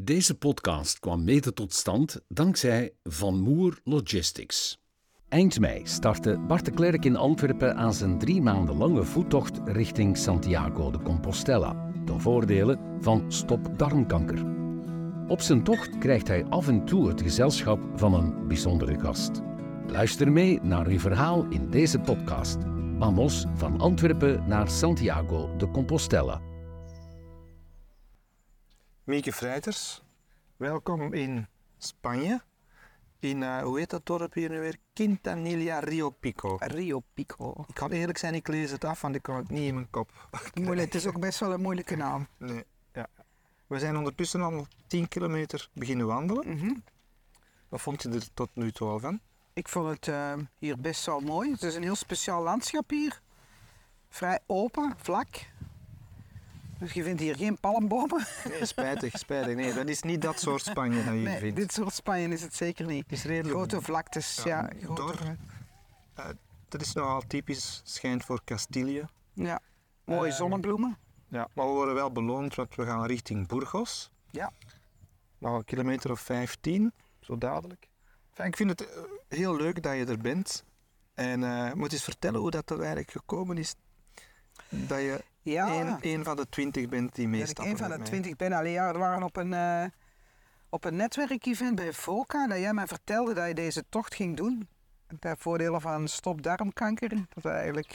Deze podcast kwam mede tot stand dankzij Van Moer Logistics. Eind mei startte Bart de Klerk in Antwerpen aan zijn 3 maanden lange voettocht richting Santiago de Compostela, ten voordele van Stop Darmkanker. Op zijn tocht krijgt hij af en toe het gezelschap van een bijzondere gast. Luister mee naar uw verhaal in deze podcast. Vamos van Antwerpen naar Santiago de Compostela. Mieke Vrijters, welkom in Spanje. In, hoe heet dat dorp hier nu weer? Quintanilla Rio Pico. Rio Pico. Ik kan eerlijk zijn, ik lees het af, want ik kan het niet in mijn kop. Moeilijk, het is ook best wel een moeilijke naam. Nee, ja. We zijn ondertussen al 10 kilometer beginnen wandelen. Mm-hmm. Wat vond je er tot nu toe al van? Ik vond het hier best wel mooi. Het is een heel speciaal landschap hier. Vrij open, vlak. Dus je vindt hier geen palmbomen. Nee, spijtig. Nee, dat is niet dat soort Spanje dat je Nee, vindt. dit soort Spanje is het zeker niet. Het is redelijk Grote vlaktes, ja. dor. Dat is nogal typisch, schijnt voor Castilië. Ja, mooie zonnebloemen. Ja, maar we worden wel beloond, want we gaan richting Burgos. Ja. Nog een kilometer of 15, zo dadelijk. Enfin, ik vind het heel leuk dat je er bent. En moet eens vertellen hoe dat er eigenlijk gekomen is. Dat je een van de 20 bent die meestappen. Dat ik een van de 20 ben. Allee, ja, we waren op een netwerkevent bij VOCA. Dat jij mij vertelde dat je deze tocht ging doen. Ter voordele van Stop Darmkanker. Dat eigenlijk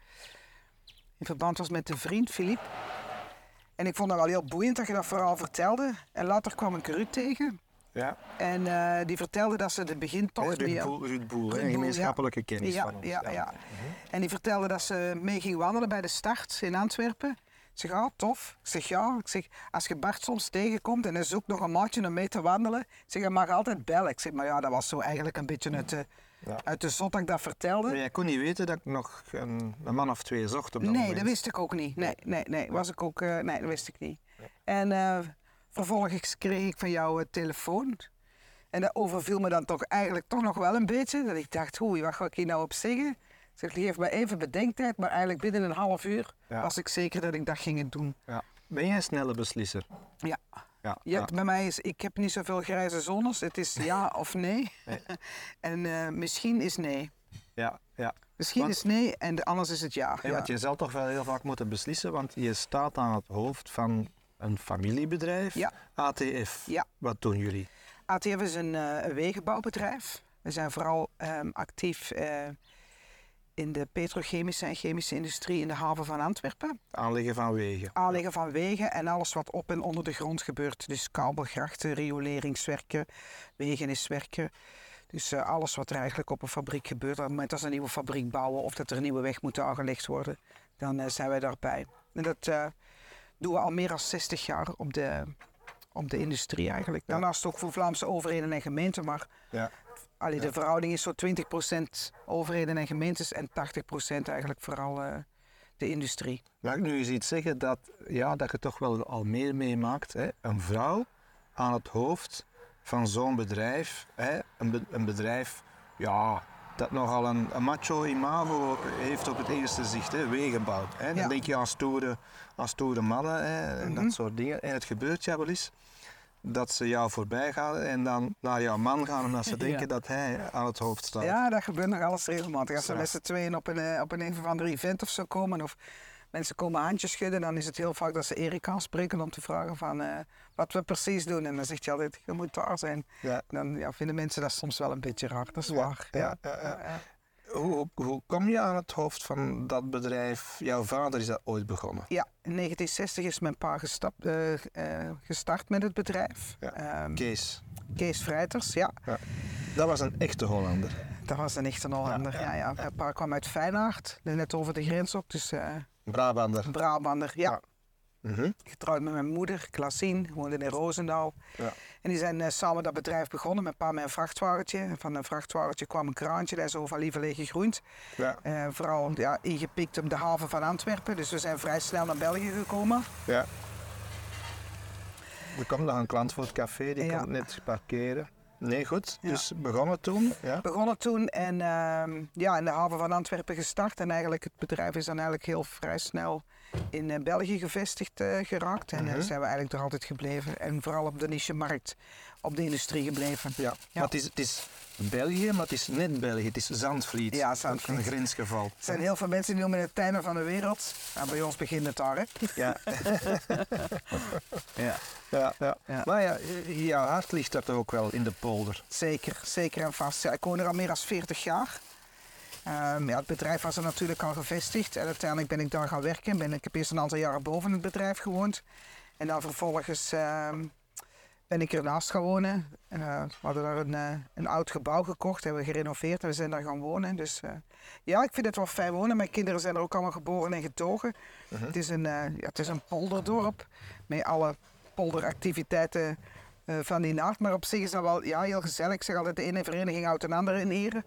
in verband was met een vriend, Philippe. En ik vond dat wel heel boeiend dat je dat verhaal vertelde. En later kwam ik Ruud tegen. Ja. En die vertelde dat ze de begintocht... Ruud Boel, een gemeenschappelijke kennis van ons. Ja. En die vertelde dat ze mee ging wandelen bij de start in Antwerpen. Ik zeg, ah, tof. Ik zeg, ja. Ik zeg, als je Bart soms tegenkomt en hij zoekt nog een maatje om mee te wandelen, ik zeg, je mag altijd bellen. Ik zeg, maar ja, dat was zo eigenlijk een beetje uit de zot dat ik dat vertelde. Maar jij kon niet weten dat ik nog een man of 2 zocht op dat moment? Nee, dat wist ik ook niet. Nee, was ik ook, nee, dat wist ik niet. Ja. En vervolgens kreeg ik van jou een telefoon. En dat overviel me dan toch eigenlijk toch nog wel een beetje. Dat ik dacht, oei, wat ga ik hier nou op zeggen? Ik zeg, geef me even bedenktijd, maar eigenlijk binnen een half uur was ik zeker dat ik dat ging doen. Ja. Ben jij een snelle beslisser? Ja. Bij mij is, ik heb niet zoveel grijze zones. Het is ja of nee. En misschien is nee. Ja. Misschien is nee en anders is het ja. Want je zal toch wel heel vaak moeten beslissen, want je staat aan het hoofd van een familiebedrijf, ATF. Ja. Wat doen jullie? ATF is een wegenbouwbedrijf. We zijn vooral actief in de petrochemische en chemische industrie in de haven van Antwerpen. Aanleggen van wegen. Aanleggen van wegen en alles wat op en onder de grond gebeurt. Dus kabelgrachten, rioleringswerken, wegeniswerken. Dus alles wat er eigenlijk op een fabriek gebeurt. Op het moment dat ze een nieuwe fabriek bouwen of dat er een nieuwe weg moet aangelegd worden, dan zijn wij daarbij. En dat doen we al meer dan 60 jaar op de industrie eigenlijk. Daarnaast ook voor Vlaamse overheden en gemeenten, maar de verhouding is zo 20% overheden en gemeentes en 80% eigenlijk vooral de industrie. Mag ik nu eens iets zeggen dat je toch wel al meer meemaakt, hè? Een vrouw aan het hoofd van zo'n bedrijf, hè? Een bedrijf dat nogal een macho imago heeft op het eerste zicht, hè? Wegen bouwt. Hè? Dan denk je aan stoere mannen, hè? En dat soort dingen. En het gebeurt wel eens dat ze jou voorbij gaan en dan naar jouw man gaan omdat ze denken dat hij aan het hoofd staat. Ja, dat gebeurt nog alles regelmatig. Als ze met z'n tweeën op een of ander event of zo komen of mensen komen handjes schudden, dan is het heel vaak dat ze Erik aanspreken om te vragen van wat we precies doen. En dan zegt hij altijd, je moet daar zijn. Ja. Dan vinden mensen dat soms wel een beetje raar. Dat is waar. Ja. Hoe kom je aan het hoofd van dat bedrijf? Jouw vader is dat ooit begonnen? Ja, in 1960 is mijn pa gestart met het bedrijf. Ja. Kees Vrijters, ja. Dat was een echte Hollander. Dat was een echte Hollander, ja. Mijn pa kwam uit Feyenoord, net over de grens ook. Dus, Brabander, ja. Mm-hmm. Getrouwd met mijn moeder, Klaasien, woonde in Roosendaal. Ja. En die zijn samen dat bedrijf begonnen, mijn pa met een vrachtwagentje. Van een vrachtwagentje kwam een kraantje, dat is over Lieverlee gegroeid. Ja. Vooral ingepikt op de haven van Antwerpen, dus we zijn vrij snel naar België gekomen. Ja. Er komt nog een klant voor het café, die komt net parkeren. Nee, goed. Ja. Dus begonnen toen? Ja. Begonnen toen en in de haven van Antwerpen gestart. En eigenlijk het bedrijf is dan eigenlijk heel vrij snel in België gevestigd geraakt. En zijn we eigenlijk er altijd gebleven. En vooral op de niche-markt, op de industrie gebleven. Ja. Maar het is België, maar het is net België. Het is Zandvliet. Ja, Zandvliet. Een grensgeval. Er zijn heel veel mensen die noemen het tuinen van de wereld. Nou, bij ons begint het daar, hè? Ja. Ja. Ja. Maar ja, jouw hart ligt daar toch ook wel in de polder. Zeker en vast. Ja, ik woon er al meer dan 40 jaar. Het bedrijf was er natuurlijk al gevestigd. En uiteindelijk ben ik daar gaan werken. Ik heb eerst een aantal jaren boven het bedrijf gewoond. En dan vervolgens ben ik ernaast gaan wonen. We hadden daar een oud gebouw gekocht, hebben we gerenoveerd en we zijn daar gaan wonen. Dus ik vind het wel fijn wonen. Mijn kinderen zijn er ook allemaal geboren en getogen. Het is een polderdorp met alle polderactiviteiten van die nacht. Maar op zich is dat wel heel gezellig. Ik zeg altijd, de ene vereniging houdt een andere in ere.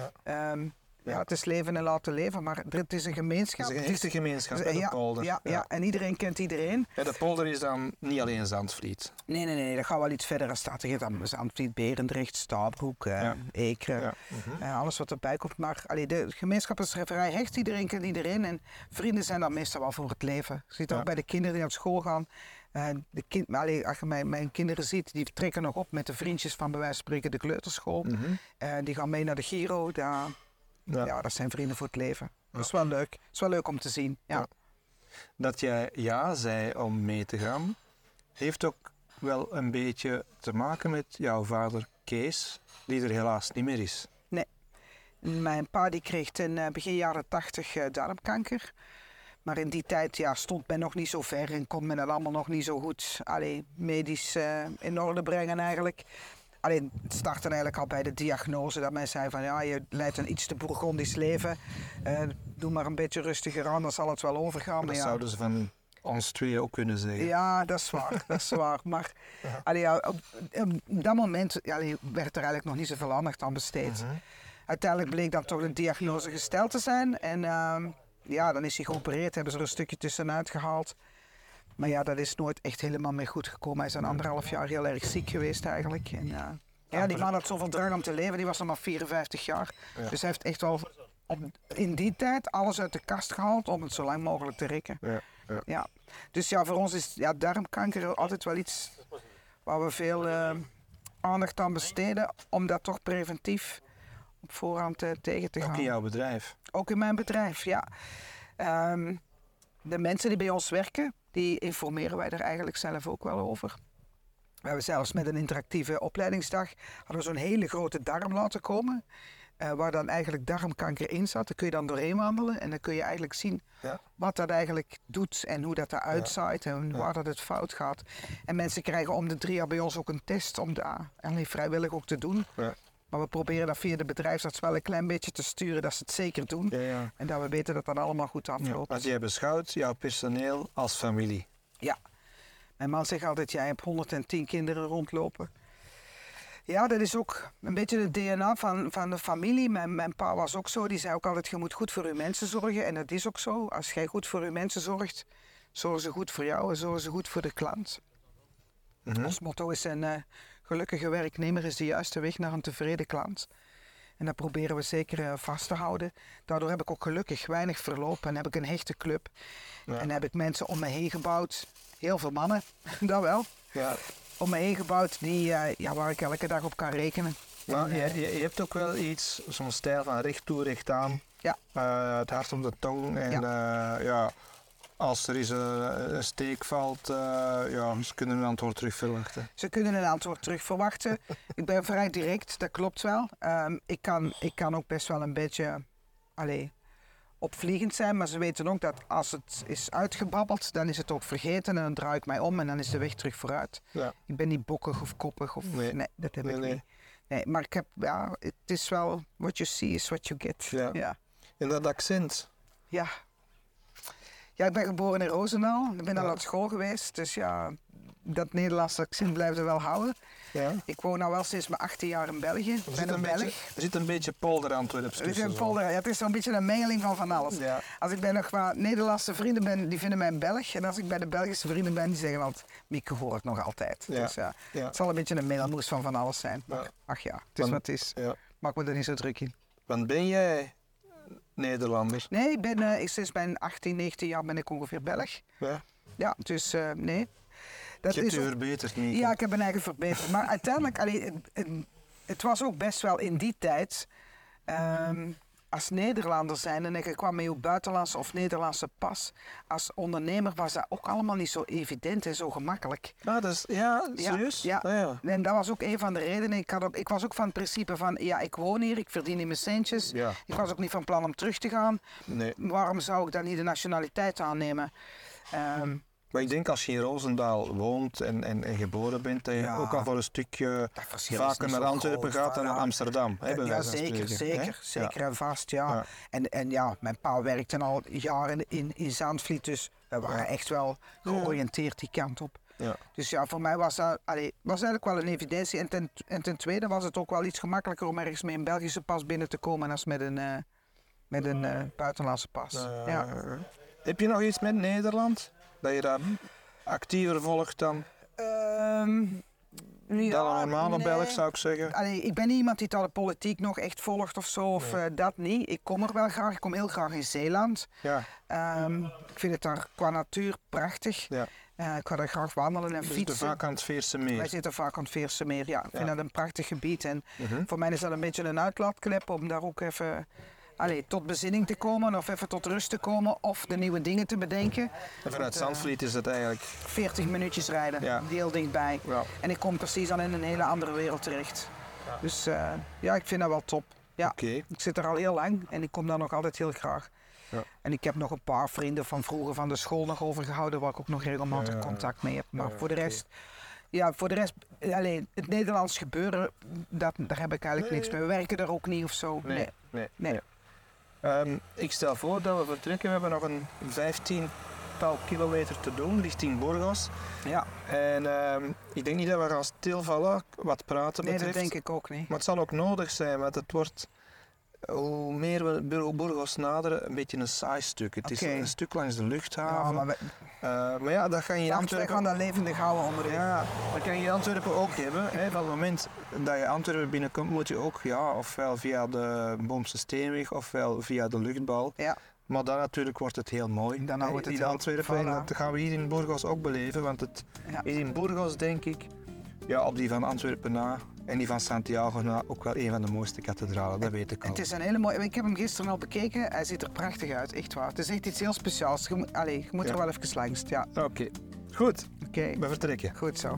Het is leven en laten leven, maar het is een gemeenschap. Het is een echte gemeenschap, de polder. Ja, en iedereen kent iedereen. Ja, de polder is dan niet alleen Zandvliet. Nee, dat gaat wel iets verder. Er gaat dan Zandvliet, Berendrecht, Stabroek, Ekeren, alles wat erbij komt. Maar de gemeenschap is vrij hecht, iedereen kent iedereen. En vrienden zijn dan meestal wel voor het leven. Je ziet ook bij de kinderen die naar school gaan. Als je mijn kinderen ziet, die trekken nog op met de vriendjes van bij wijze van spreken de kleuterschool. Die gaan mee naar de Giro. Dat zijn vrienden voor het leven. Dat is wel leuk. Het is wel leuk om te zien. Ja. Dat jij ja zei om mee te gaan, heeft ook wel een beetje te maken met jouw vader Kees, die er helaas niet meer is. Nee. Mijn pa die kreeg in begin jaren 80 darmkanker. Maar in die tijd stond men nog niet zo ver en kon men het allemaal nog niet zo goed medisch in orde brengen eigenlijk. Alleen het startte eigenlijk al bij de diagnose dat men zei van je leidt een iets te bourgondisch leven. Doe maar een beetje rustiger aan, dan zal het wel overgaan. Dat zouden ze van ons twee ook kunnen zeggen. Ja, dat is waar. Maar op dat moment werd er eigenlijk nog niet zoveel aandacht aan besteed. Uiteindelijk bleek dan toch de diagnose gesteld te zijn. En dan is hij geopereerd, hebben ze er een stukje tussenuit gehaald. Maar dat is nooit echt helemaal meer goed gekomen. Hij is een 1,5 jaar heel erg ziek geweest eigenlijk. En, die man had zoveel drang om te leven, die was nog maar 54 jaar. Ja. Dus hij heeft echt wel in die tijd alles uit de kast gehaald om het zo lang mogelijk te rekken. Ja. Dus voor ons is darmkanker altijd wel iets waar we veel aandacht aan besteden. Om dat toch preventief op voorhand tegen te gaan. Ook in jouw bedrijf? Ook in mijn bedrijf, ja. De mensen die bij ons werken, die informeren wij er eigenlijk zelf ook wel over. We hebben zelfs met een interactieve opleidingsdag hadden we zo'n hele grote darm laten komen. Waar dan eigenlijk darmkanker in zat. Daar kun je dan doorheen wandelen en dan kun je eigenlijk zien wat dat eigenlijk doet en hoe dat eruit zaait en waar dat het fout gaat. En mensen krijgen om de 3 jaar bij ons ook een test om dat vrijwillig ook te doen. Ja. Maar we proberen dat via de bedrijfsarts wel een klein beetje te sturen dat ze het zeker doen. Ja. En dat we weten dat dat allemaal goed afloopt. Want jij beschouwt jouw personeel als familie. Ja. Mijn man zegt altijd, jij hebt 110 kinderen rondlopen. Ja, dat is ook een beetje het DNA van de familie. Mijn pa was ook zo. Die zei ook altijd, je moet goed voor je mensen zorgen. En dat is ook zo. Als jij goed voor je mensen zorgt, zorgen ze goed voor jou en zorgen ze goed voor de klant. Ons motto is een gelukkige werknemer is de juiste weg naar een tevreden klant. En dat proberen we zeker vast te houden. Daardoor heb ik ook gelukkig weinig verloop en heb ik een hechte club. Ja. En heb ik mensen om me heen gebouwd. Heel veel mannen, dat wel. Ja. Om me heen gebouwd waar ik elke dag op kan rekenen. Maar je hebt ook wel iets, zo'n stijl van recht toe, recht aan. Ja. Het hart om de tong. En als er eens een steek valt, ze kunnen een antwoord terug verwachten. Ze kunnen een antwoord terug verwachten. Ik ben vrij direct, dat klopt wel. Ik kan ook best wel een beetje opvliegend zijn, maar ze weten ook dat als het is uitgebabbeld, dan is het ook vergeten en dan draai ik mij om en dan is de weg terug vooruit. Ja. Ik ben niet bokkig of koppig of nee dat heb ik niet. Nee, maar ik heb, het is wel, what you see is what you get. Ja. En dat accent? Ja. Ja, ik ben geboren in Roosendaal. Ik ben al naar school geweest. Dus dat Nederlandse accent blijft er wel houden. Ja. Ik woon nu wel sinds mijn 18 jaar in België. Ik ben een Belg. Er zit een beetje polder-Antwerps tussen. Het is zo'n beetje een mengeling van alles. Ja. Als ik bij nog wat Nederlandse vrienden ben, die vinden mij een Belg. En als ik bij de Belgische vrienden ben, die zeggen altijd, Mieke hoor ik nog altijd. Ja. Dus het zal een beetje een mengelmoes van alles zijn. Maar, het is wat het is. Ja. Maak me er niet zo druk in. Want ben jij Nederlander? Nee, ik ben sinds mijn 18, 19 jaar ben ik ongeveer Belg. Ja. Ja, dus nee. Dat Je hebt is je ook- verbeterd, Mieke. Ja, ik heb mijn eigen verbeterd. Maar uiteindelijk, het was ook best wel in die tijd... als Nederlander zijn en ik kwam met uw buitenlandse of Nederlandse pas. Als ondernemer was dat ook allemaal niet zo evident en zo gemakkelijk. Ah, dat is, serieus? Ja. Ah, ja. En dat was ook een van de redenen. Ik was ook van het principe van, ja, ik woon hier, ik verdien hier mijn centjes. Ja. Ik was ook niet van plan om terug te gaan. Nee. Waarom zou ik dan niet de nationaliteit aannemen? Maar ik denk als je in Roosendaal woont en geboren bent, dat je Ja. ook al voor een stukje Dat verschil is vaker niet naar zo Antwerpen groot, gaat dan ja. naar Amsterdam. Hè, bij Ja, wijze van zeker, spreken, hè? zeker Ja. en vast, ja. Ja. En ja, mijn pa werkte al jaren in Zaanvliet, dus we waren echt wel georiënteerd die kant op. Ja. Dus ja, voor mij was dat was eigenlijk wel een evidentie. En ten tweede was het ook wel iets gemakkelijker om ergens met een Belgische pas binnen te komen als met een buitenlandse pas. Ja. Heb je nog iets met Nederland? Dat je daar actiever volgt dan een normale Belg, zou ik zeggen? Ik ben niet iemand die de politiek nog echt volgt of zo, of dat niet. Ik kom er wel graag, ik kom heel graag in Zeeland. Ja. Ik vind het daar qua natuur prachtig. Ja. Ik ga daar graag wandelen en Dus de fietsen. vaak aan het Veerse meer. Wij zitten vaak aan het Veerse meer, ja. Ik vind dat een prachtig gebied. En Mhm. voor mij is dat een beetje een uitlaatklep om daar ook even tot bezinning te komen of even tot rust te komen of de nieuwe dingen te bedenken. En vanuit Zandvliet is het eigenlijk... 40 minuutjes rijden, Ja. heel dichtbij. Ja. En ik kom precies dan in een hele andere wereld terecht. Dus ja, ik vind dat wel top. Ja. Oké. Ik zit er al heel lang en ik kom daar nog altijd heel graag. Ja. En ik heb nog een paar vrienden van vroeger van de school nog overgehouden waar ik ook nog regelmatig Ja. contact mee heb. Maar Ja, voor de oké. rest, alleen het Nederlands gebeuren, daar heb ik eigenlijk niks mee. We werken er ook niet of zo. Nee. Ik stel voor dat we vertrekken. We hebben nog een 15-tal kilometer te doen richting Burgos. Ja. En ik denk niet dat we gaan stilvallen wat praten Nee, dat betreft. denk ik ook niet. Maar het zal ook nodig zijn, want het wordt, hoe meer we Burgos naderen, een beetje een saai stuk. Het is Oké. een stuk langs de Ja, luchthaven. maar Maar ja, dat ga je in wij Antwerpen... gaan dat levendig houden onder de... Ja, dat kan je in Antwerpen ook hebben. Hè. Van het moment dat je Antwerpen binnenkomt, moet je ook ofwel via de Boomse Steenweg ofwel via de luchtbal. Ja. Maar dan natuurlijk wordt het heel mooi. Dan wordt het in heel- Antwerpen. En voilà. dat gaan we hier in Burgos ook beleven. Want Ja. in Burgos denk ik, op die van Antwerpen na en die van Santiago na, ook wel een van de mooiste kathedralen. Dat weet ik al. Het is een hele mooie... Ik heb hem gisteren al bekeken. Hij ziet er prachtig uit, echt waar. Het is echt iets heel speciaals. Je moet Ja. er wel even langs. Ja, Oké. Goed, oké. we vertrekken. Goed zo.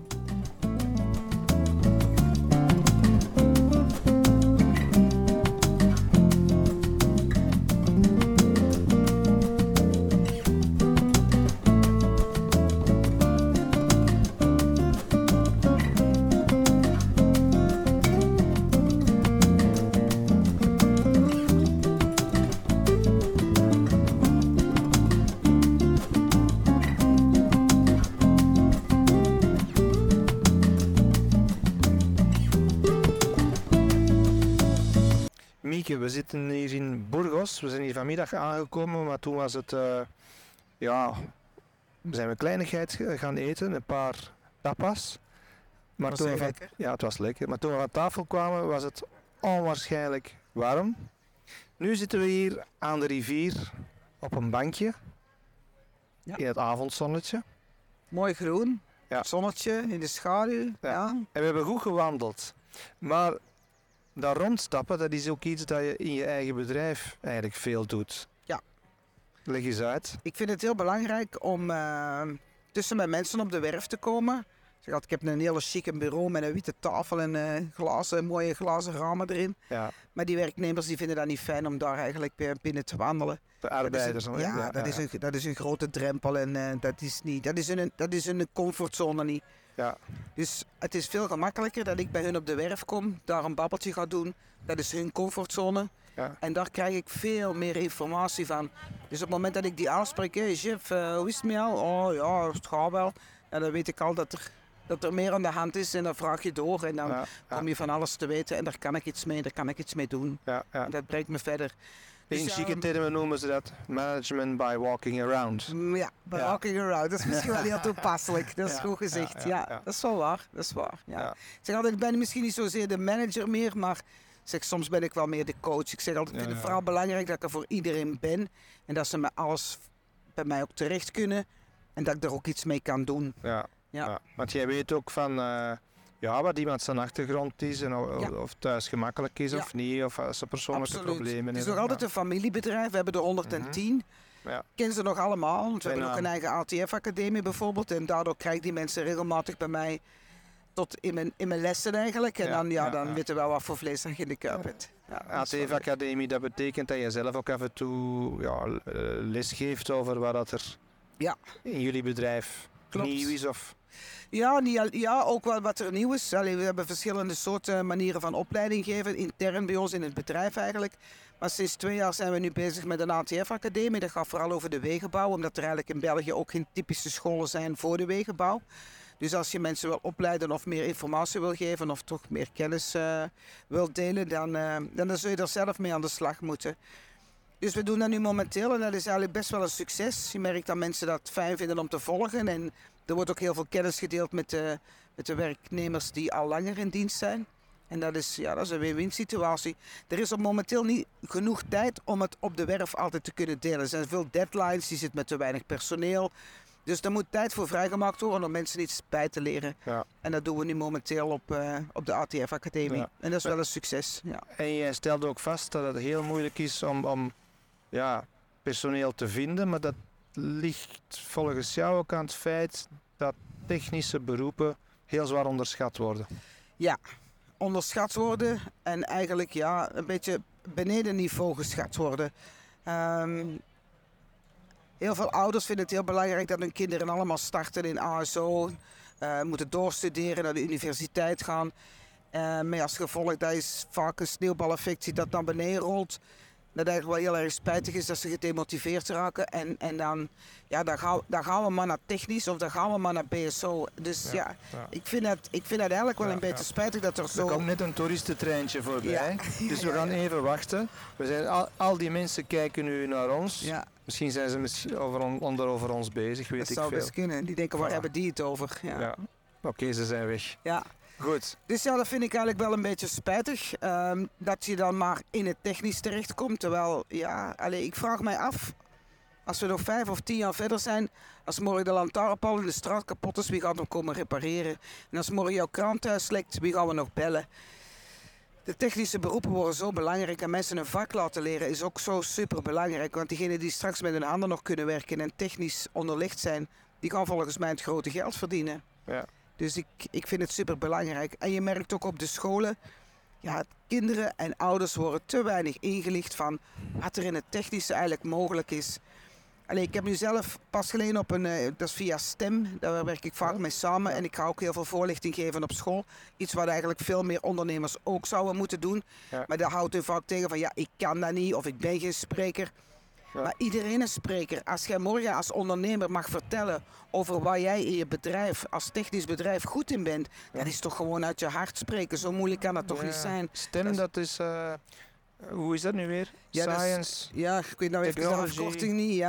Mieke, we zitten hier in Burgos. We zijn hier vanmiddag aangekomen, maar toen was het, zijn we kleinigheid gaan eten, een paar tapas. Maar Was toen heel we van- lekker. Ja, het was lekker. Maar toen we aan tafel kwamen, was het onwaarschijnlijk warm. Nu zitten we hier aan de rivier op een bankje Ja. in het avondzonnetje. Mooi groen. Ja. Zonnetje in de schaduw. Ja. Ja. En we hebben goed gewandeld. Maar dat rondstappen, dat is ook iets dat je in je eigen bedrijf eigenlijk veel doet. Ja. Leg eens uit. Ik vind het heel belangrijk om tussen mijn mensen op de werf te komen. Ik heb een hele chique bureau met een witte tafel en mooie glazen ramen erin. Ja, Maar die werknemers die vinden dat niet fijn om daar eigenlijk binnen te wandelen. de arbeiders. Dat is een, dat is een grote drempel en dat is een comfortzone niet. Ja. Dus het is veel gemakkelijker dat ik bij hun op de werf kom, daar een babbeltje ga doen. Dat is hun comfortzone. Ja. En daar krijg ik veel meer informatie van. Dus op het moment dat ik die aanspreek, hey chef, hoe is het met jou? Oh ja, het gaat wel. En dan weet ik al dat er meer aan de hand is en dan vraag je door en dan kom je van alles te weten en daar kan ik iets mee doen. Ja. En dat brengt me verder. In Dus ja, chique termen noemen ze dat management by walking around. Ja, walking around, dat is misschien wel heel toepasselijk. Dat is goed gezegd. Ja, ja. dat is wel waar. Dat is waar. Ja. Ja. Ik zeg altijd, ik ben misschien niet zozeer de manager meer, maar zeg, soms ben ik wel meer de coach. Ik zeg altijd, ik vind het vooral belangrijk dat ik er voor iedereen ben. En dat ze met alles bij mij ook terecht kunnen. En dat ik er ook iets mee kan doen. Ja. Want jij weet ook van wat iemand zijn achtergrond is en of thuis gemakkelijk is of niet, of als ze persoonlijke problemen hebben. Het is nog altijd een familiebedrijf, we hebben er 110. Ik ken ze nog allemaal, want we hebben ook een eigen ATF-academie bijvoorbeeld. En daardoor krijg ik die mensen regelmatig bij mij tot in mijn lessen eigenlijk. En dan weten we wel wat voor vlees dat je in de kuip hebt. ATF-academie, dat betekent dat je zelf ook af en toe les geeft over wat er in jullie bedrijf nieuw is? Of... Ja, ook wel wat er nieuw is. We hebben verschillende soorten manieren van opleiding geven, intern bij ons in het bedrijf eigenlijk. Maar sinds 2 jaar zijn we nu bezig met een ATF-academie. Dat gaat vooral over de wegenbouw, omdat er eigenlijk in België ook geen typische scholen zijn voor de wegenbouw. Dus als je mensen wil opleiden of meer informatie wil geven of toch meer kennis wil delen, dan zul je er zelf mee aan de slag moeten. Dus we doen dat nu momenteel en dat is eigenlijk best wel een succes. Je merkt dat mensen dat fijn vinden om te volgen en er wordt ook heel veel kennis gedeeld met de werknemers die al langer in dienst zijn. En dat is een win-win situatie. Er is momenteel niet genoeg tijd om het op de werf altijd te kunnen delen. Er zijn veel deadlines, die zitten met te weinig personeel. Dus er moet tijd voor vrijgemaakt worden om mensen iets bij te leren. Ja. En dat doen we nu momenteel op de ATF-academie. Ja. En dat is wel een succes. Ja. En jij stelde ook vast dat het heel moeilijk is om personeel te vinden. Maar dat ligt volgens jou ook aan het feit dat technische beroepen heel zwaar onderschat worden. Ja, onderschat worden en eigenlijk een beetje beneden niveau geschat worden. Heel veel ouders vinden het heel belangrijk dat hun kinderen allemaal starten in ASO, moeten doorstuderen, naar de universiteit gaan. Maar als gevolg, dat is vaak een sneeuwbaleffect dat dan beneden rolt. Dat eigenlijk wel heel erg spijtig is dat ze gedemotiveerd raken. En dan gaan we maar naar technisch of dan gaan we maar naar BSO. Dus ik vind het eigenlijk wel een beetje spijtig dat er zo... Er komt net een toeristentreintje voorbij, dus we gaan even wachten. We zijn al die mensen kijken nu naar ons. Ja. Misschien zijn ze over ons bezig, weet ik veel. Dat zou best kunnen. Die denken, waar hebben die het over? Ja. Oké, ze zijn weg. Ja. Goed. Dus dat vind ik eigenlijk wel een beetje spijtig. Dat je dan maar in het technisch terechtkomt. Terwijl, ik vraag mij af, als we nog 5 of 10 jaar verder zijn, als morgen de lantaarnpaal in de straat kapot is, wie gaat hem komen repareren? En als morgen jouw kraan thuis lekt, wie gaan we nog bellen? De technische beroepen worden zo belangrijk en mensen een vak laten leren is ook zo super belangrijk. Want diegenen die straks met hun handen nog kunnen werken en technisch onderlegd zijn, die gaan volgens mij het grote geld verdienen. Ja. Dus ik vind het super belangrijk. En je merkt ook op de scholen, kinderen en ouders worden te weinig ingelicht van wat er in het technische eigenlijk mogelijk is. Ik heb nu zelf pas geleden dat is via STEM, daar werk ik vaak mee samen. En ik ga ook heel veel voorlichting geven op school. Iets wat eigenlijk veel meer ondernemers ook zouden moeten doen. Ja. Maar daar houdt u vaak tegen van, ik kan dat niet of ik ben geen spreker. Ja. Maar iedereen is spreker. Als jij morgen als ondernemer mag vertellen over waar jij in je bedrijf, als technisch bedrijf goed in bent, dan is toch gewoon uit je hart spreken. Zo moeilijk kan dat toch niet zijn. STEM, dat is... hoe is dat nu weer? Science? Ik weet nou even de afkorting niet,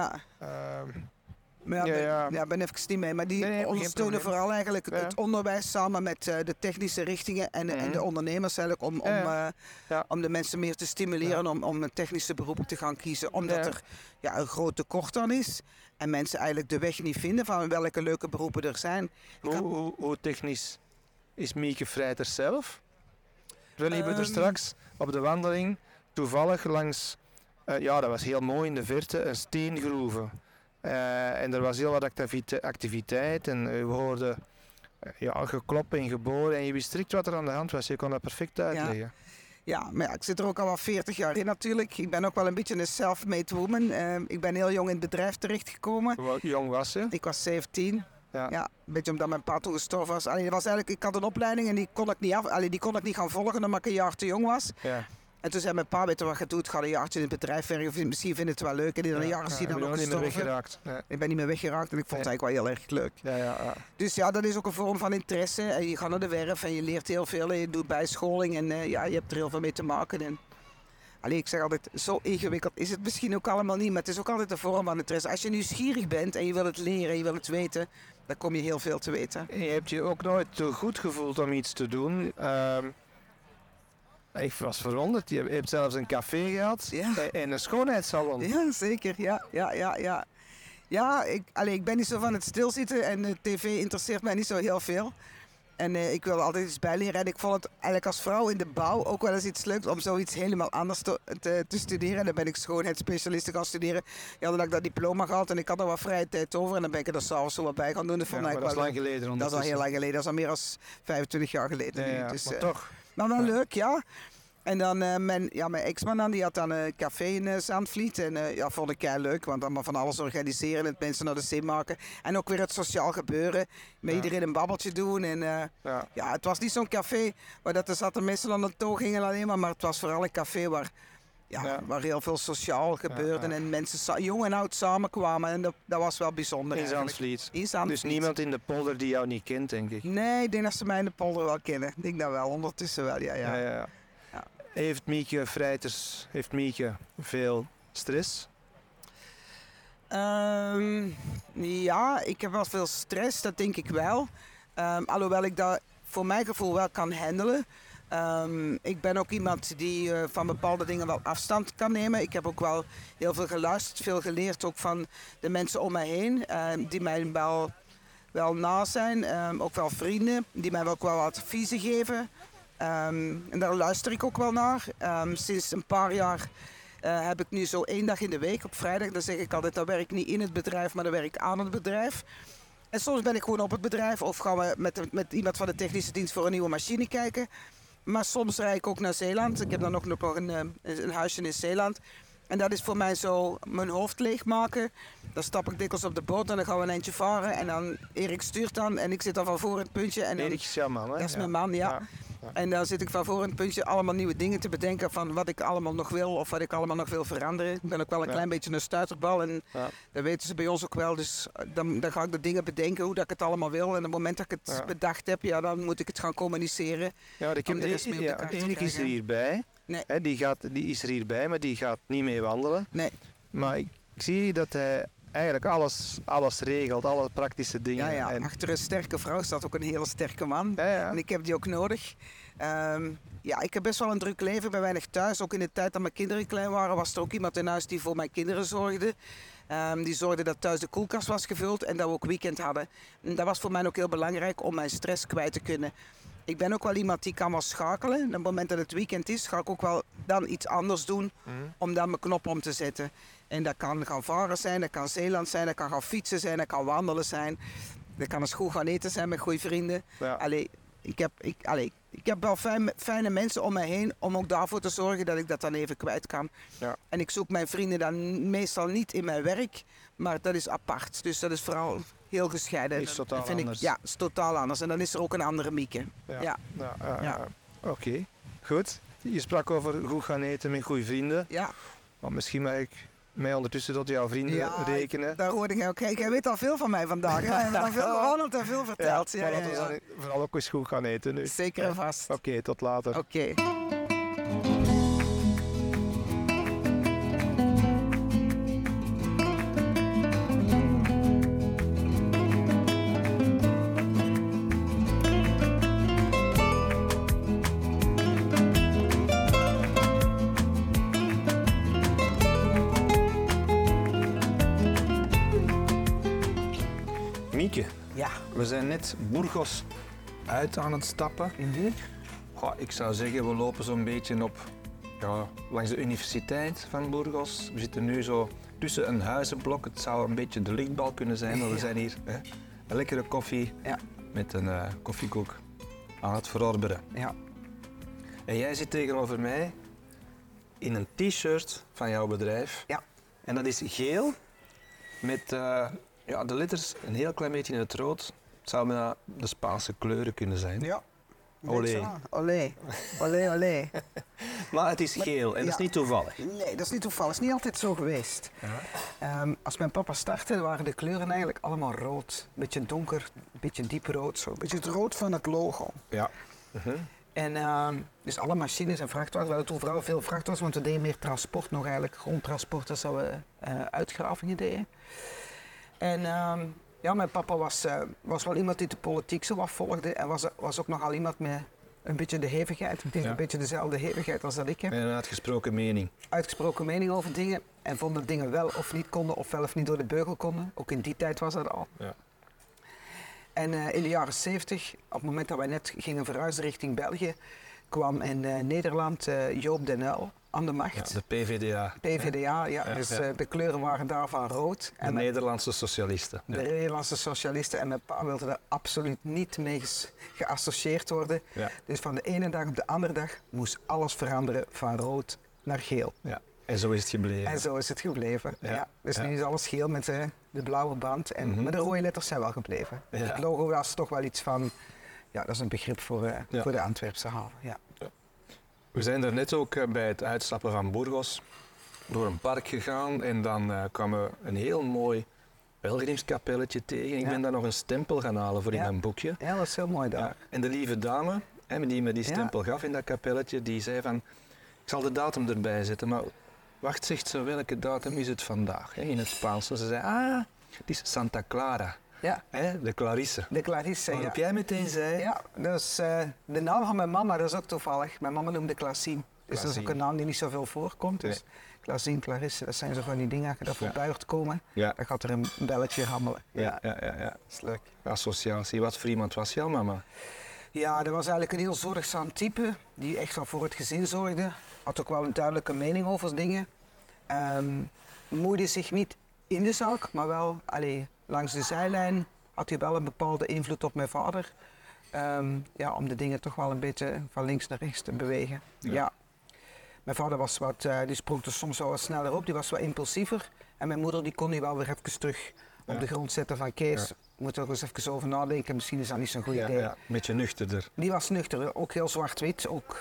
Maar ik ben even niet mee. Maar die ondersteunen vooral eigenlijk het onderwijs samen met de technische richtingen en de ondernemers eigenlijk om de mensen meer te stimuleren om een technische beroep te gaan kiezen. Omdat er een groot tekort aan is en mensen eigenlijk de weg niet vinden van welke leuke beroepen er zijn. Hoe technisch is Mieke Vrijters zelf? We liepen er straks op de wandeling toevallig langs, dat was heel mooi in de verte, een steengroeve. En er was heel wat activiteit en we hoorden geklop en geboren en je wist strikt wat er aan de hand was. Je kon dat perfect uitleggen. Ja, maar ik zit er ook al wel 40 jaar in natuurlijk. Ik ben ook wel een beetje een self-made woman. Ik ben heel jong in het bedrijf terechtgekomen. Hoe jong was je? Ik was 17. Ja, een beetje omdat mijn pa toen gestorven was. Ik had een opleiding en die kon ik niet gaan volgen omdat ik een jaar te jong was. Ja. En toen zei mijn pa, weet je wat je doet? Ga een jaartje in het bedrijf werken. Of misschien vind je het wel leuk. En die dan een jaar is hij dan nog gestorven. Niet meer weggeraakt. Nee. Ik ben niet meer weggeraakt en ik vond het eigenlijk wel heel erg leuk. Dus dat is ook een vorm van interesse. En je gaat naar de werf en je leert heel veel. En je doet bijscholing en je hebt er heel veel mee te maken. En, ik zeg altijd, zo ingewikkeld is het misschien ook allemaal niet. Maar het is ook altijd een vorm van interesse. Als je nieuwsgierig bent en je wil het leren en je wil het weten, dan kom je heel veel te weten. En je hebt je ook nooit te goed gevoeld om iets te doen. Ik was verwonderd. Je hebt zelfs een café gehad en een schoonheidssalon. Ja, zeker. Ja. Ja, ik ben niet zo van het stilzitten en de tv interesseert mij niet zo heel veel. En ik wil altijd iets bijleren. En ik vond het eigenlijk als vrouw in de bouw ook wel eens iets leuks om zoiets helemaal anders te studeren. En dan ben ik schoonheidsspecialiste gaan studeren. Ja, dan had ik dat diploma gehad en ik had er wat vrije tijd over. En dan ben ik er s'avonds zo wat bij gaan doen. Maar dat is lang geleden. Dat is al heel lang geleden. Dat is al meer dan 25 jaar geleden. Ja, dus, maar toch. Maar wel leuk, ja. En dan mijn ex-man dan, die had dan een café in Zandvliet. En vond ik kei leuk, want allemaal van alles organiseren. Het mensen naar de zin maken. En ook weer het sociaal gebeuren. Met iedereen een babbeltje doen. En het was niet zo'n café waar er zaten mensen aan de toog gingen alleen maar. Maar het was vooral een café waar heel veel sociaal gebeurde. En mensen jong en oud samenkwamen. En dat was wel bijzonder. In Zandvliet. Dus niemand in de polder die jou niet kent, denk ik. Nee, ik denk dat ze mij in de polder wel kennen. Ik denk dat wel, ondertussen wel, ja. Heeft Mieke veel stress? Ja, ik heb wel veel stress, dat denk ik wel. Alhoewel ik dat voor mijn gevoel wel kan handelen. Ik ben ook iemand die van bepaalde dingen wel afstand kan nemen. Ik heb ook wel heel veel geluisterd, veel geleerd ook van de mensen om mij heen. Die mij wel na zijn. Ook wel vrienden die mij ook wel wat adviezen geven. En daar luister ik ook wel naar. Sinds een paar jaar heb ik nu zo 1 dag in de week op vrijdag. Dan zeg ik altijd, dat werk ik niet in het bedrijf, maar dan werk ik aan het bedrijf. En soms ben ik gewoon op het bedrijf of gaan we met iemand van de technische dienst voor een nieuwe machine kijken. Maar soms rijd ik ook naar Zeeland. Ik heb dan ook nog een huisje in Zeeland. En dat is voor mij zo mijn hoofd leegmaken. Dan stap ik dikwijls op de boot en dan gaan we een eindje varen. En dan Erik stuurt dan en ik zit dan van voor in het puntje. En Erik is jouw man, hè? Dat is mijn man, ja. En dan zit ik van voor in het puntje allemaal nieuwe dingen te bedenken van wat ik allemaal nog wil of wat ik allemaal nog wil veranderen. Ik ben ook wel een klein beetje een stuiterbal en dat weten ze bij ons ook wel. Dus dan ga ik de dingen bedenken hoe dat ik het allemaal wil. En op het moment dat ik het bedacht heb, dan moet ik het gaan communiceren. Ja, Erik is er hierbij. Nee. Die is er hierbij, maar die gaat niet mee wandelen. Nee. Maar ik zie dat hij eigenlijk alles regelt, alle praktische dingen. Ja. En achter een sterke vrouw staat ook een hele sterke man. Ja. En ik heb die ook nodig. Ik heb best wel een druk leven, ik ben weinig thuis. Ook in de tijd dat mijn kinderen klein waren, was er ook iemand in huis die voor mijn kinderen zorgde. Die zorgde dat thuis de koelkast was gevuld en dat we ook weekend hadden. En dat was voor mij ook heel belangrijk om mijn stress kwijt te kunnen. Ik ben ook wel iemand die kan wel schakelen. Op het moment dat het weekend is, ga ik ook wel dan iets anders doen om dan mijn knop om te zetten. En dat kan gaan varen zijn, dat kan Zeeland zijn, dat kan gaan fietsen zijn, dat kan wandelen zijn. Dat kan eens goed gaan eten zijn met goede vrienden. Ja. Ik heb wel fijne mensen om mij heen om ook daarvoor te zorgen dat ik dat dan even kwijt kan. Ja. En ik zoek mijn vrienden dan meestal niet in mijn werk, maar dat is apart. Dus dat is vooral heel gescheiden. Is totaal anders. Ja, is totaal anders. En dan is er ook een andere Mieke. Ja. Oké, goed. Je sprak over goed gaan eten met goede vrienden. Ja. Maar misschien mag ik mij ondertussen tot jouw vrienden rekenen. Daar hoorde ik ook. Kijk, jij weet al veel van mij vandaag. Hè? Ronald heeft veel verteld. Maar laten we dan vooral ook eens goed gaan eten nu. Zeker en vast. Oké, tot later. Oké. Mieke, ja. We zijn net Burgos uit aan het stappen. Ik zou zeggen, we lopen zo'n beetje langs de universiteit van Burgos. We zitten nu zo tussen een huizenblok. Het zou een beetje de lichtbal kunnen zijn, maar we zijn hier een lekkere koffie met een koffiekoek aan het verorberen. Ja. En jij zit tegenover mij in een t-shirt van jouw bedrijf. Ja. En dat is geel met de letters een heel klein beetje in het rood. Het zou bijna de Spaanse kleuren kunnen zijn. Ja. Olé. Olé. Olé, olé. Maar het is geel en dat is niet toevallig. Nee, dat is niet toevallig. Het is niet altijd zo geweest. Ja. Als mijn papa startte, waren de kleuren eigenlijk allemaal rood. Een beetje donker, een beetje dieprood. Zo. Een beetje het rood van het logo. Ja. En dus alle machines en vrachtwagens, we hadden toen vooral veel vrachtwagens, want we deden meer transport nog eigenlijk, grondtransport, als we uitgravingen deden. En mijn papa was wel iemand die de politiek zo wat volgde en was ook nogal iemand met een beetje de hevigheid. Ik denk een beetje dezelfde hevigheid als dat ik heb. En een uitgesproken mening. Uitgesproken mening over dingen. En vond dat dingen wel of niet konden, of wel of niet door de beugel konden. Ook in die tijd was dat al. Ja. En in de jaren 70, op het moment dat wij net gingen verhuizen richting België, kwam in Nederland Joop den Uyl aan de macht. Ja, de PvdA. PvdA, ja. Dus de kleuren waren daarvan rood. De Nederlandse socialisten. De Nederlandse socialisten. En mijn pa wilde daar absoluut niet mee geassocieerd worden. Ja. Dus van de ene dag op de andere dag moest alles veranderen van rood naar geel. Ja. En zo is het gebleven. En zo is het gebleven. Ja. Ja. Dus nu is alles geel met de blauwe band. En, Maar de rode letters zijn wel gebleven. Ja. Het logo was toch wel iets van... Ja, dat is een begrip voor de Antwerpse haven. Ja. We zijn er net ook bij het uitstappen van Burgos door een park gegaan. En dan kwamen we een heel mooi pelgrimskapelletje tegen. Ik ben daar nog een stempel gaan halen voor in mijn boekje. Ja, dat is heel mooi daar. Ja. En de lieve dame die me die stempel gaf in dat kapelletje, die zei van... Ik zal de datum erbij zetten, maar... Wacht, zegt ze, welke datum is het vandaag? Hè, in het Spaans. Ze zei, het is Santa Clara. Ja. Hè, de Clarisse. De Clarisse, Waarop jij meteen zei... Ja, dus de naam van mijn mama, dat is ook toevallig. Mijn mama noemde Classine. Dus dat is ook een naam die niet zoveel voorkomt. Dus Classine, Clarisse, dat zijn zo van die dingen. Als je daar voorbij hoort komen, dan gaat er een belletje rammelen. Ja. Dat is leuk. Associatie. Wat voor iemand was jouw mama? Ja, dat was eigenlijk een heel zorgzaam type. Die echt wel voor het gezin zorgde. Had ook wel een duidelijke mening over dingen. Moeide zich niet in de zaak, maar wel langs de zijlijn had hij wel een bepaalde invloed op mijn vader. Om de dingen toch wel een beetje van links naar rechts te bewegen. Ja. Mijn vader was die sprong er soms wel wat sneller op, die was wat impulsiever. En mijn moeder die kon die wel weer even terug op de grond zetten van Kees, moet er ook eens even over nadenken, misschien is dat niet zo'n goed idee. Ja, een beetje nuchterder. Die was nuchter, ook heel zwart-wit. Ook,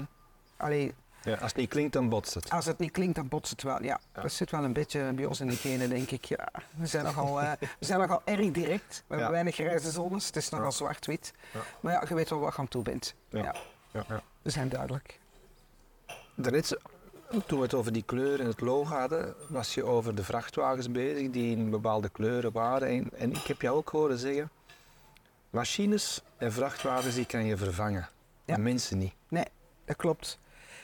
als het niet klinkt, dan botst het. Als het niet klinkt, dan botst het wel. Ja, dat zit wel een beetje bij ons in de genen, denk ik. Ja, we zijn nogal erg direct. We hebben weinig grijze zones. Het is nogal zwart-wit. Ja. Maar ja, je weet wel wat je aan toe bent. Ja. We zijn duidelijk. Daarnet, toen we het over die kleur en het logo hadden, was je over de vrachtwagens bezig die in bepaalde kleuren waren. En ik heb jou ook horen zeggen, machines en vrachtwagens die kan je vervangen. En mensen niet. Nee, dat klopt.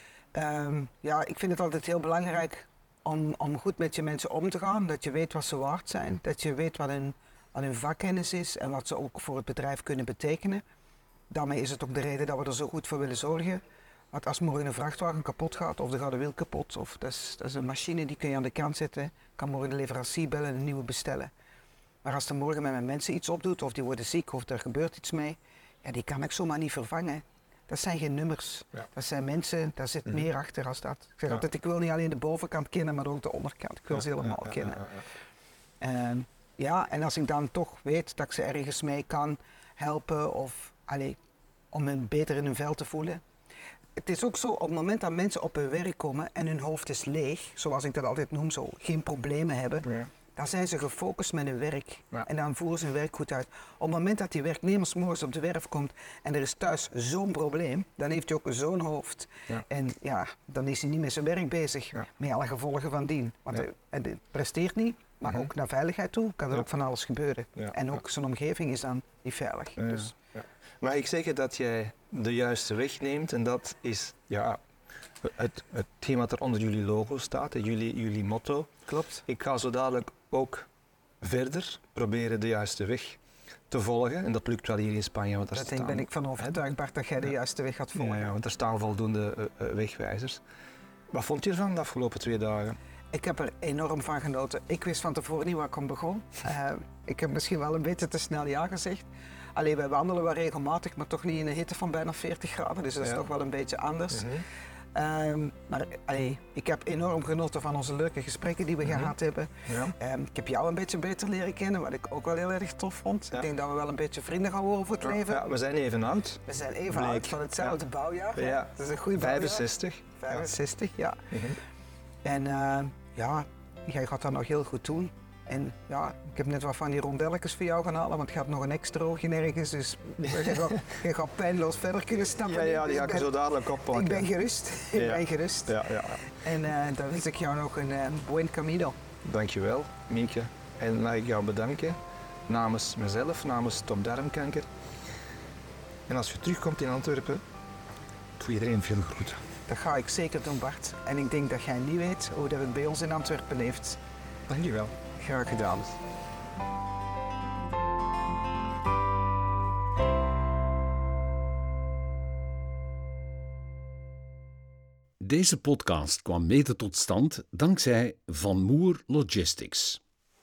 Ik vind het altijd heel belangrijk om goed met je mensen om te gaan. Dat je weet wat ze waard zijn. Dat je weet wat hun vakkennis is en wat ze ook voor het bedrijf kunnen betekenen. Daarmee is het ook de reden dat we er zo goed voor willen zorgen. Want als morgen een vrachtwagen kapot gaat of er gaat een wiel kapot, of dat is een machine die kun je aan de kant zetten, kan morgen de leverancier bellen en een nieuwe bestellen. Maar als er morgen met mijn mensen iets opdoet, of die worden ziek of er gebeurt iets mee, die kan ik zomaar niet vervangen. Dat zijn geen nummers, dat zijn mensen, daar zit meer achter als dat. Ik zeg altijd, ik wil niet alleen de bovenkant kennen, maar ook de onderkant. Ik wil ze helemaal kennen. En als ik dan toch weet dat ik ze ergens mee kan helpen of om hen beter in hun vel te voelen. Het is ook zo, op het moment dat mensen op hun werk komen en hun hoofd is leeg, zoals ik dat altijd noem, zo geen problemen hebben, dan zijn ze gefocust met hun werk. En dan voeren ze hun werk goed uit. Op het moment dat die werknemer 's morgens op de werf komt en er is thuis zo'n probleem, dan heeft hij ook zo'n hoofd. En dan is hij niet met zijn werk bezig, met alle gevolgen van dien. Want hij presteert niet, maar ook naar veiligheid toe kan er ook van alles gebeuren. En ook zijn omgeving is dan niet veilig. Dus. Mag ik zeggen dat jij de juiste weg neemt en dat is hetgeen wat er onder jullie logo staat, jullie motto. Klopt. Ik ga zo dadelijk ook verder proberen de juiste weg te volgen en dat lukt wel hier in Spanje. Want daar ben ik van overtuigd, Bart, dat jij de juiste weg gaat volgen. Ja, want er staan voldoende wegwijzers. Wat vond je ervan de afgelopen 2 dagen? Ik heb er enorm van genoten. Ik wist van tevoren niet waar ik aan begon. Ik heb misschien wel een beetje te snel ja gezegd. Alleen wij wandelen wel regelmatig, maar toch niet in een hitte van bijna 40 graden. Dus dat is toch wel een beetje anders. Maar ik heb enorm genoten van onze leuke gesprekken die we gehad hebben. Ik heb jou een beetje beter leren kennen, wat ik ook wel heel erg tof vond. Ik denk dat we wel een beetje vrienden gaan worden voor het leven. Ja, we zijn even oud. We zijn even oud, van hetzelfde bouwjaar. Ja. Dat is een goede bouwjaar. 65. 65, ja. En jij gaat dat nog heel goed doen. En ik heb net wat van die rondelletjes voor jou gaan halen, want je hebt nog een extra oogje nergens, dus je gaat pijnloos verder kunnen stappen. Ja, die ga ik zo dadelijk oppakken. Ik ben gerust. Ik ben gerust. Ja. En dan wens ik jou nog een buen camino. Dankjewel, Mieke. En mag ik jou bedanken namens mezelf, namens Top Darmkanker. En als je terugkomt in Antwerpen, Doe iedereen veel goed. Dat ga ik zeker doen, Bart. En ik denk dat jij niet weet hoe dat het bij ons in Antwerpen leeft. Dankjewel. Graag gedaan. Deze podcast kwam mede tot stand dankzij Van Moer Logistics.